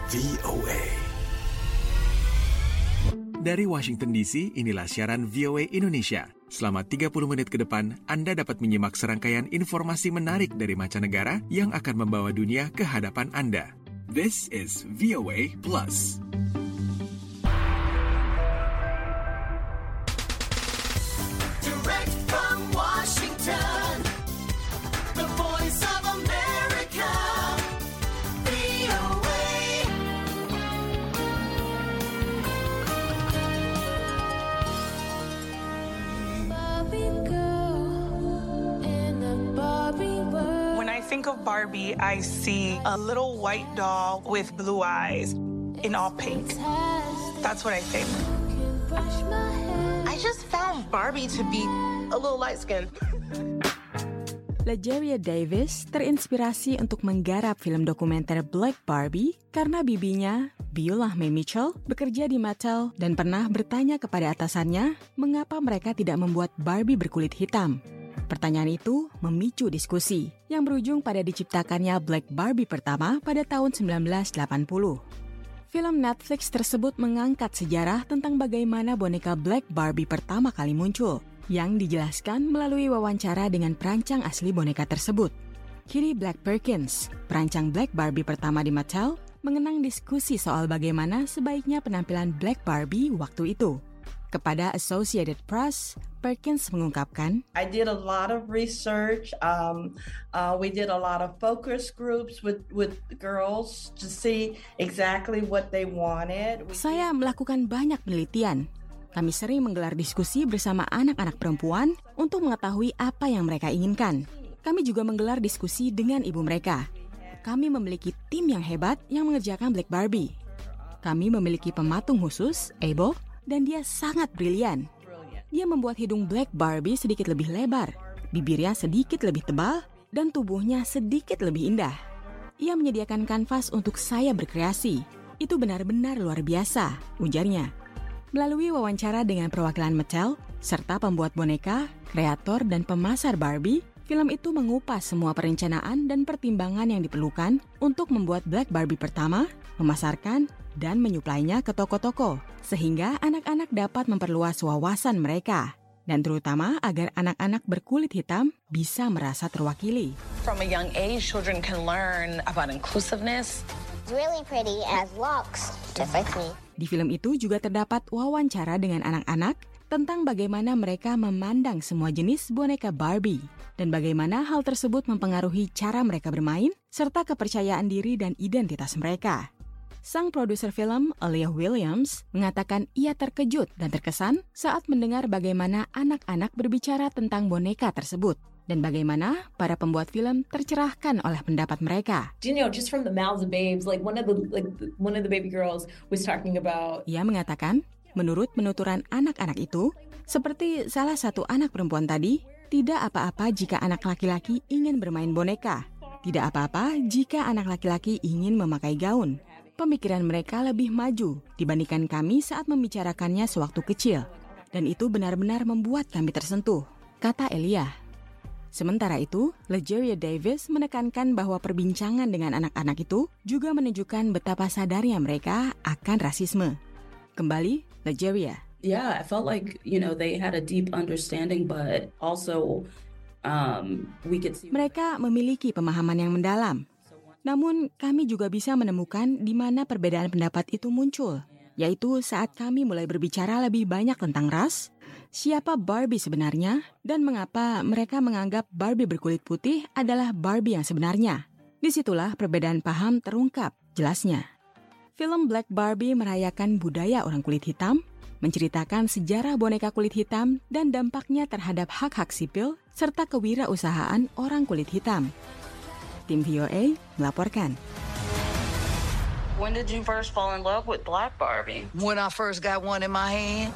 VOA. Dari Washington DC, inilah siaran VOA Indonesia. Selama 30 menit ke depan, Anda dapat menyimak serangkaian informasi menarik dari mancanegara yang akan membawa dunia ke hadapan Anda. This is VOA Plus. Direct from Washington, the voice of America, VOA. Barbie girl in the Barbie world. When I think of Barbie, I see a little white doll with blue eyes in all pink. That's what I think. Brush my hair. I just found Barbie to be a little light-skinned. Legeria Davis terinspirasi untuk menggarap film dokumenter Black Barbie karena bibinya, Beulah Mae Mitchell, bekerja di Mattel dan pernah bertanya kepada atasannya mengapa mereka tidak membuat Barbie berkulit hitam. Pertanyaan itu memicu diskusi yang berujung pada diciptakannya Black Barbie pertama pada tahun 1980. Film Netflix tersebut mengangkat sejarah tentang bagaimana boneka Black Barbie pertama kali muncul, yang dijelaskan melalui wawancara dengan perancang asli boneka tersebut. Kitty Black Perkins, perancang Black Barbie pertama di Mattel, mengenang diskusi soal bagaimana sebaiknya penampilan Black Barbie waktu itu. Kepada Associated Press, Perkins mengungkapkan, I did a lot of research. We did a lot of focus groups with girls to see exactly what they wanted. Saya melakukan banyak penelitian. Kami sering menggelar diskusi bersama anak-anak perempuan untuk mengetahui apa yang mereka inginkan. Kami juga menggelar diskusi dengan ibu mereka. Kami memiliki tim yang hebat yang mengerjakan Black Barbie. Kami memiliki pematung khusus, Abel, dan dia sangat brilian. Dia membuat hidung Black Barbie sedikit lebih lebar, bibirnya sedikit lebih tebal, dan tubuhnya sedikit lebih indah. Ia menyediakan kanvas untuk saya berkreasi. Itu benar-benar luar biasa, ujarnya. Melalui wawancara dengan perwakilan Mattel, serta pembuat boneka, kreator, dan pemasar Barbie, film itu mengupas semua perencanaan dan pertimbangan yang diperlukan untuk membuat Black Barbie pertama, memasarkan, dan menyuplainya ke toko-toko, sehingga anak-anak dapat memperluas wawasan mereka, dan terutama agar anak-anak berkulit hitam bisa merasa terwakili. From a young age, children can learn about inclusiveness. Really pretty as looks, just like me. Di film itu juga terdapat wawancara dengan anak-anak tentang bagaimana mereka memandang semua jenis boneka Barbie dan bagaimana hal tersebut mempengaruhi cara mereka bermain serta kepercayaan diri dan identitas mereka. Sang produser film, Aaliyah Williams, mengatakan ia terkejut dan terkesan saat mendengar bagaimana anak-anak berbicara tentang boneka tersebut dan bagaimana para pembuat film tercerahkan oleh pendapat mereka. You know, just from the mouths of babes, like one of the baby girls was talking about. Ia mengatakan, menurut penuturan anak-anak itu, seperti salah satu anak perempuan tadi, tidak apa-apa jika anak laki-laki ingin bermain boneka. Tidak apa-apa jika anak laki-laki ingin memakai gaun. Pemikiran mereka lebih maju dibandingkan kami saat membicarakannya sewaktu kecil. Dan itu benar-benar membuat kami tersentuh, kata Elia. Sementara itu, Legeria Davis menekankan bahwa perbincangan dengan anak-anak itu juga menunjukkan betapa sadarnya mereka akan rasisme. Kembali, Legeria. Yeah, I felt like, they had a deep understanding, but also we could see. Mereka memiliki pemahaman yang mendalam. Namun, kami juga bisa menemukan di mana perbedaan pendapat itu muncul, yaitu saat kami mulai berbicara lebih banyak tentang ras, siapa Barbie sebenarnya, dan mengapa mereka menganggap Barbie berkulit putih adalah Barbie yang sebenarnya. Disitulah perbedaan paham terungkap, jelasnya. Film Black Barbie merayakan budaya orang kulit hitam, menceritakan sejarah boneka kulit hitam dan dampaknya terhadap hak-hak sipil serta kewirausahaan orang kulit hitam. Tim VOA melaporkan. When did you first fall in love with Black Barbie? When I first got one in my hand.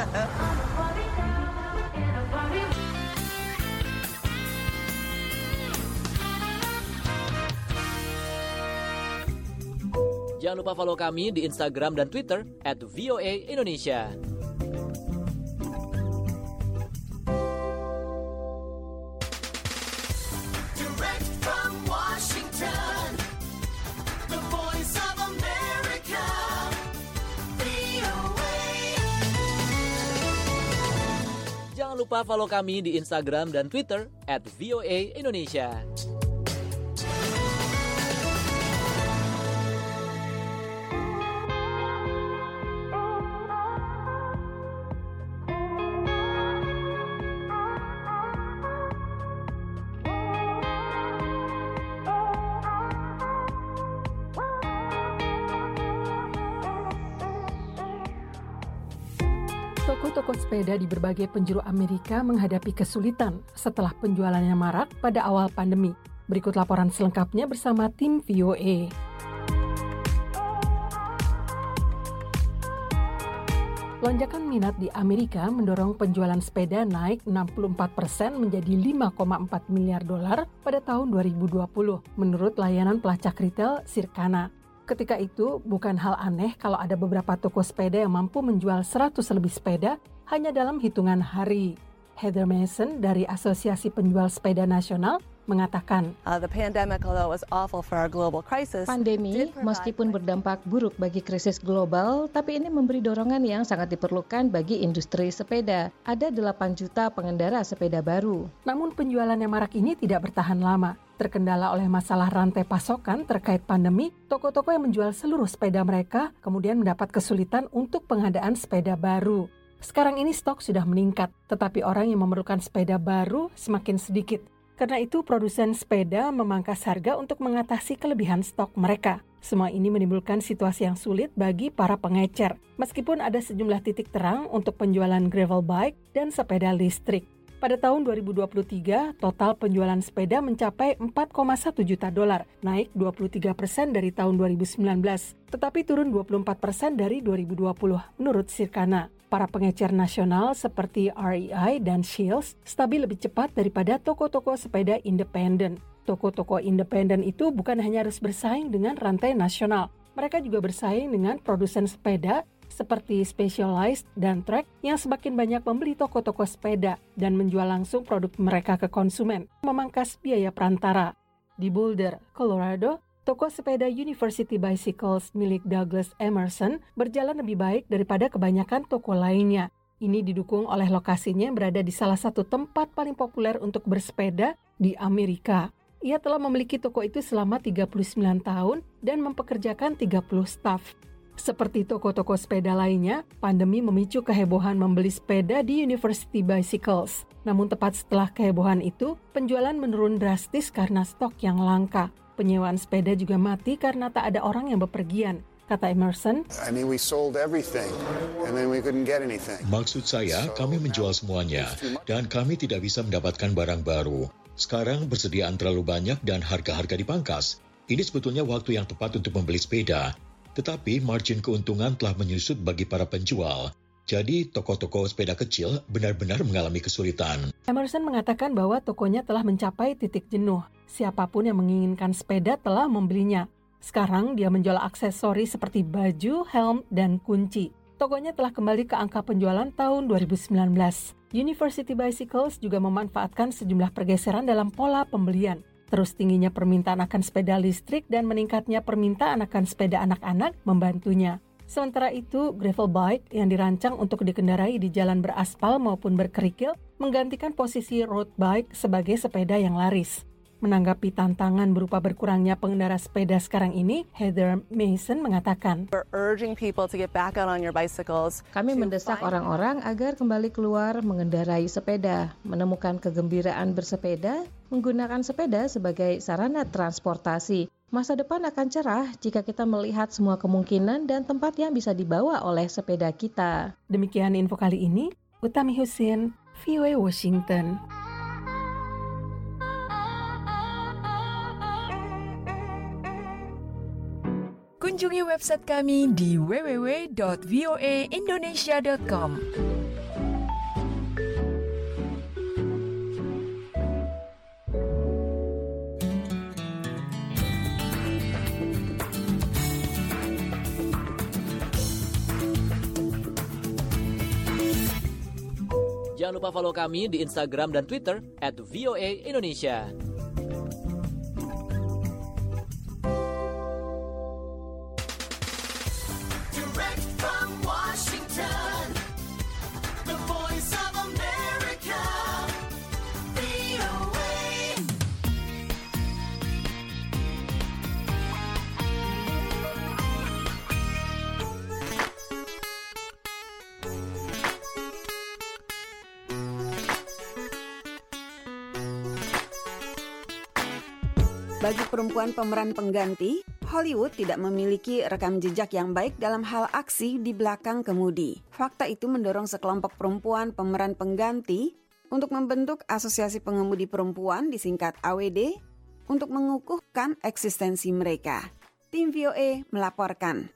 Jangan lupa follow kami di Instagram dan Twitter @VOA Indonesia. Direct from Washington, the voice of America. lupa follow kami di Instagram dan Twitter @VOA_Indonesia. Toko-toko sepeda di berbagai penjuru Amerika menghadapi kesulitan setelah penjualannya marak pada awal pandemi. Berikut laporan selengkapnya bersama tim VOA. Lonjakan minat di Amerika mendorong penjualan sepeda naik 64% menjadi $5,4 miliar pada tahun 2020, menurut layanan pelacak retail Circana. Ketika itu, bukan hal aneh kalau ada beberapa toko sepeda yang mampu menjual 100 lebih sepeda hanya dalam hitungan hari. Heather Mason dari Asosiasi Penjual Sepeda Nasional mengatakan, Pandemi meskipun berdampak buruk bagi krisis global, tapi ini memberi dorongan yang sangat diperlukan bagi industri sepeda. Ada 8 juta pengendara sepeda baru. Namun penjualan yang marak ini tidak bertahan lama. Terkendala oleh masalah rantai pasokan terkait pandemi, toko-toko yang menjual seluruh sepeda mereka kemudian mendapat kesulitan untuk pengadaan sepeda baru. Sekarang ini stok sudah meningkat, tetapi orang yang memerlukan sepeda baru semakin sedikit. Karena itu, produsen sepeda memangkas harga untuk mengatasi kelebihan stok mereka. Semua ini menimbulkan situasi yang sulit bagi para pengecer, meskipun ada sejumlah titik terang untuk penjualan gravel bike dan sepeda listrik. Pada tahun 2023, total penjualan sepeda mencapai $4,1 juta, naik 23% dari tahun 2019, tetapi turun 24% dari 2020, menurut Circana. Para pengecer nasional seperti REI dan Scheels stabil lebih cepat daripada toko-toko sepeda independen. Toko-toko independen itu bukan hanya harus bersaing dengan rantai nasional, mereka juga bersaing dengan produsen sepeda seperti Specialized dan Trek yang semakin banyak membeli toko-toko sepeda dan menjual langsung produk mereka ke konsumen, memangkas biaya perantara. Di Boulder, Colorado, toko sepeda University Bicycles milik Douglas Emerson berjalan lebih baik daripada kebanyakan toko lainnya. Ini didukung oleh lokasinya yang berada di salah satu tempat paling populer untuk bersepeda di Amerika. Ia telah memiliki toko itu selama 39 tahun dan mempekerjakan 30 staf. Seperti toko-toko sepeda lainnya, pandemi memicu kehebohan membeli sepeda di University Bicycles. Namun tepat setelah kehebohan itu, penjualan menurun drastis karena stok yang langka. Penyewaan sepeda juga mati karena tak ada orang yang bepergian, kata Emerson. Maksud saya, kami menjual semuanya dan kami tidak bisa mendapatkan barang baru. Sekarang persediaan terlalu banyak dan harga-harga dipangkas. Ini sebetulnya waktu yang tepat untuk membeli sepeda. Tetapi margin keuntungan telah menyusut bagi para penjual. Jadi toko-toko sepeda kecil benar-benar mengalami kesulitan. Emerson mengatakan bahwa tokonya telah mencapai titik jenuh. Siapapun yang menginginkan sepeda telah membelinya. Sekarang dia menjual aksesori seperti baju, helm, dan kunci. Tokonya telah kembali ke angka penjualan tahun 2019. University Bicycles juga memanfaatkan sejumlah pergeseran dalam pola pembelian. Terus tingginya permintaan akan sepeda listrik dan meningkatnya permintaan akan sepeda anak-anak membantunya. Sementara itu, gravel bike yang dirancang untuk dikendarai di jalan beraspal maupun berkerikil menggantikan posisi road bike sebagai sepeda yang laris. Menanggapi tantangan berupa berkurangnya pengendara sepeda sekarang ini, Heather Mason mengatakan, Kami mendesak orang-orang agar kembali keluar mengendarai sepeda, menemukan kegembiraan bersepeda, menggunakan sepeda sebagai sarana transportasi. Masa depan akan cerah jika kita melihat semua kemungkinan dan tempat yang bisa dibawa oleh sepeda kita. Demikian info kali ini, Utami Husin, VOA Washington. Kunjungi website kami di www.voaindonesia.com. Jangan lupa follow kami di Instagram dan Twitter @VOA_Indonesia. Direct from Washington, the voice of America, Bagi perempuan pemeran pengganti, Hollywood tidak memiliki rekam jejak yang baik dalam hal aksi di belakang kemudi. Fakta itu mendorong sekelompok perempuan pemeran pengganti untuk membentuk Asosiasi Pengemudi Perempuan disingkat AWD untuk mengukuhkan eksistensi mereka. Tim VOA melaporkan.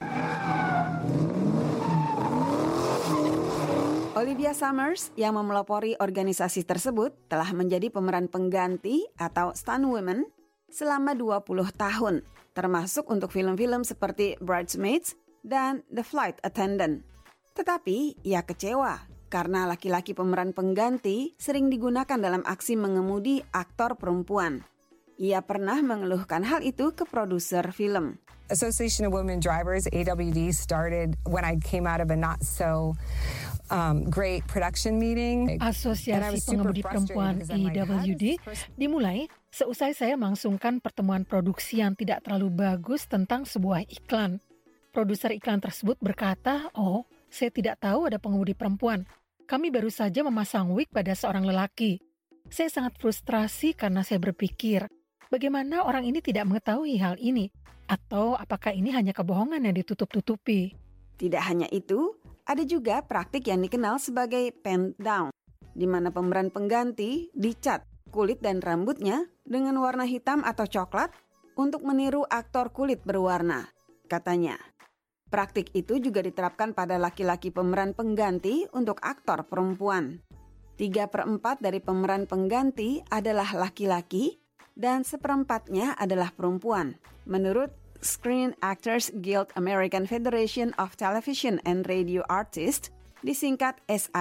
Olivia Summers yang memelopori organisasi tersebut telah menjadi pemeran pengganti atau stunt women selama 20 tahun, termasuk untuk film-film seperti Bridesmaids dan The Flight Attendant. Tetapi ia kecewa karena laki-laki pemeran pengganti sering digunakan dalam aksi mengemudi aktor perempuan. Ia pernah mengeluhkan hal itu ke produser film. Association of Women Drivers, AWD, started when I came out of a not so great production meeting. Asosiasi Pengemudi Perempuan AWD dimulai seusai saya melangsungkan pertemuan produksi yang tidak terlalu bagus tentang sebuah iklan. Produser iklan tersebut berkata, "Oh, saya tidak tahu ada pengemudi perempuan. Kami baru saja memasang wig pada seorang lelaki." Saya sangat frustrasi karena saya berpikir, bagaimana orang ini tidak mengetahui hal ini? Atau apakah ini hanya kebohongan yang ditutup-tutupi? Tidak hanya itu, ada juga praktik yang dikenal sebagai pen down, di mana pemeran pengganti dicat kulit dan rambutnya dengan warna hitam atau coklat untuk meniru aktor kulit berwarna, katanya. Praktik itu juga diterapkan pada laki-laki pemeran pengganti untuk aktor perempuan. 3/4 dari pemeran pengganti adalah laki-laki dan 1/4-nya adalah perempuan, menurut Screen Actors Guild American Federation of Television and Radio Artists, disingkat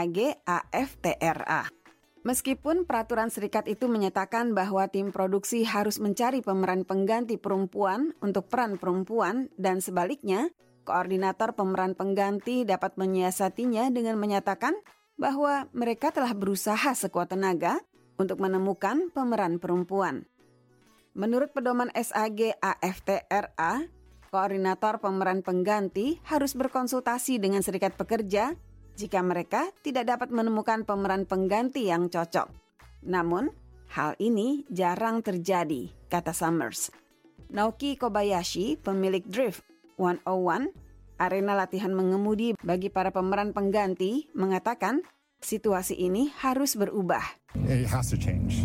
SAG-AFTRA. Meskipun peraturan serikat itu menyatakan bahwa tim produksi harus mencari pemeran pengganti perempuan untuk peran perempuan dan sebaliknya, koordinator pemeran pengganti dapat menyiasatinya dengan menyatakan bahwa mereka telah berusaha sekuat tenaga untuk menemukan pemeran perempuan. Menurut pedoman SAG-AFTRA, koordinator pemeran pengganti harus berkonsultasi dengan serikat pekerja jika mereka tidak dapat menemukan pemeran pengganti yang cocok. Namun, hal ini jarang terjadi, kata Summers. Naoki Kobayashi, pemilik Drift 101, arena latihan mengemudi bagi para pemeran pengganti, mengatakan situasi ini harus berubah. It has to change.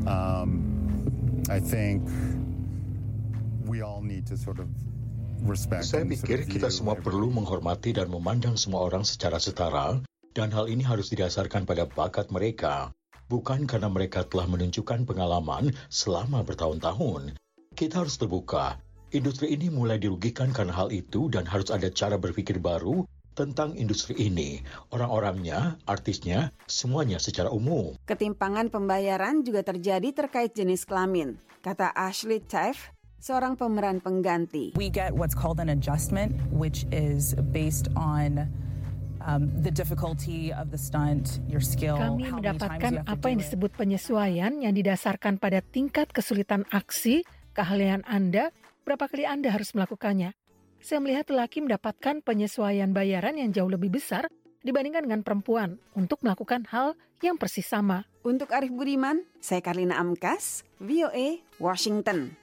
I think we all need to sort of respect. Saya pikir kita semua perlu menghormati dan memandang semua orang secara setara, dan hal ini harus didasarkan pada bakat mereka, bukan karena mereka telah menunjukkan pengalaman selama bertahun-tahun. Kita harus terbuka. Industri ini mulai dirugikan karena hal itu dan harus ada cara berpikir baru tentang industri ini, orang-orangnya, artisnya, semuanya secara umum. Ketimpangan pembayaran juga terjadi terkait jenis kelamin, kata Ashley Taff, seorang pemeran pengganti. We get what's called an adjustment, which is based on the difficulty of the stunt, your skill. Kami mendapatkan apa yang disebut penyesuaian yang didasarkan pada tingkat kesulitan aksi, keahlian Anda, berapa kali Anda harus melakukannya. Saya melihat lelaki mendapatkan penyesuaian bayaran yang jauh lebih besar dibandingkan dengan perempuan untuk melakukan hal yang persis sama. Untuk Arif Budiman, saya Karlina Amkas, VOA, Washington.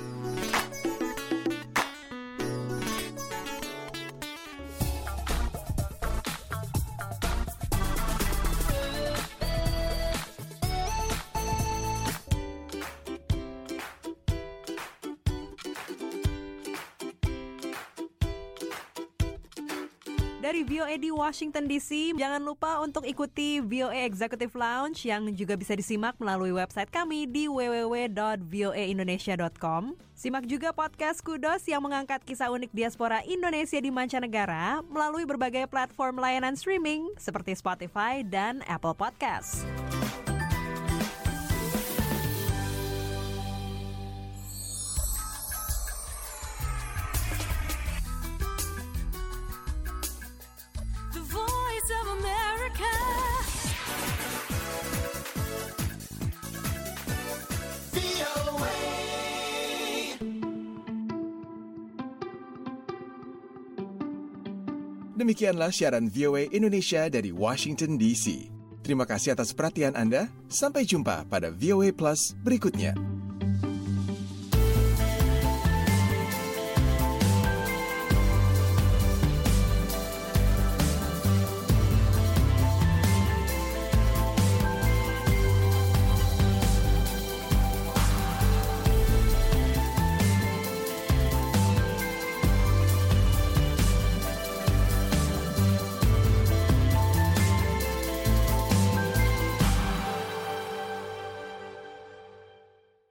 Dari VOA di Washington DC, jangan lupa untuk ikuti VOA Executive Lounge yang juga bisa disimak melalui website kami di www.voaindonesia.com. Simak juga podcast Kudos yang mengangkat kisah unik diaspora Indonesia di mancanegara melalui berbagai platform layanan streaming seperti Spotify dan Apple Podcasts. Demikianlah siaran VOA Indonesia dari Washington DC. Terima kasih atas perhatian Anda. Sampai jumpa pada VOA Plus berikutnya.